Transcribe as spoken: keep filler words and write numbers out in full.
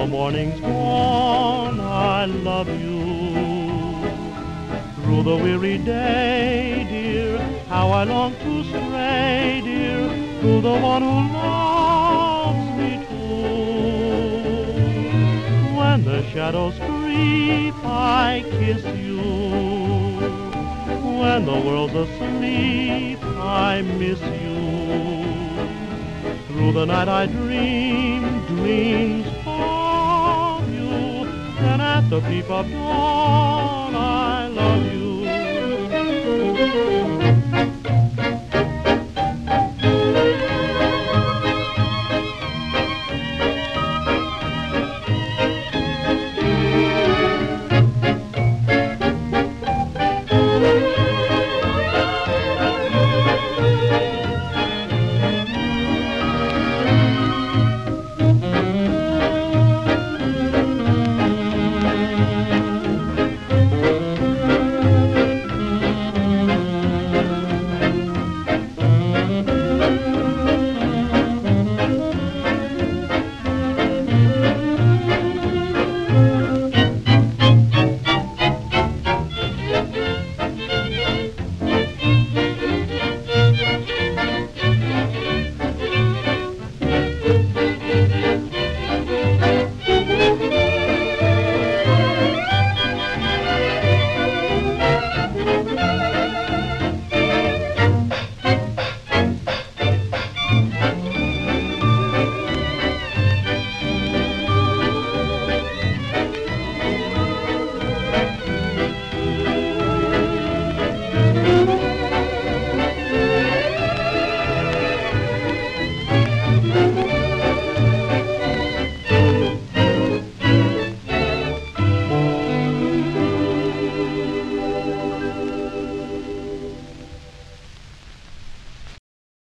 the morning's gone, I love you. Through the weary day, dear, how I long to stray, dear, to the one who loves me too. When the shadows creep, I kiss you. When the world's asleep, I miss you. Through the night I dream dreams of you, and at the peep of dawn I love you.